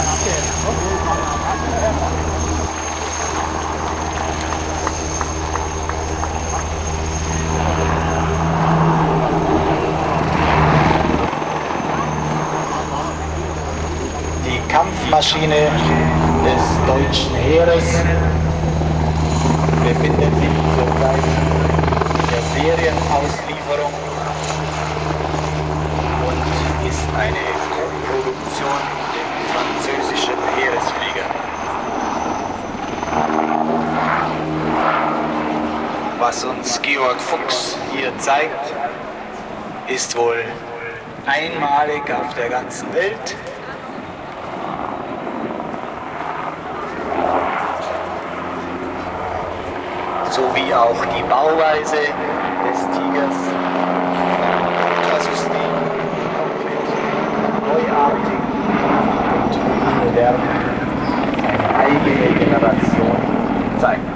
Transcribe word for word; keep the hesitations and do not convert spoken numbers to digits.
Die Kampfmaschine des deutschen Heeres befindet sich zurzeit in der Serienauslieferung und ist eine Co-Produktion mit dem französischen Heeresflieger. Was uns Georg Fuchs hier zeigt, ist wohl einmalig auf der ganzen Welt. Sowie auch die Bauweise des Tigers. Das System komplett neuartig und modern eine eigene Generation zeigt.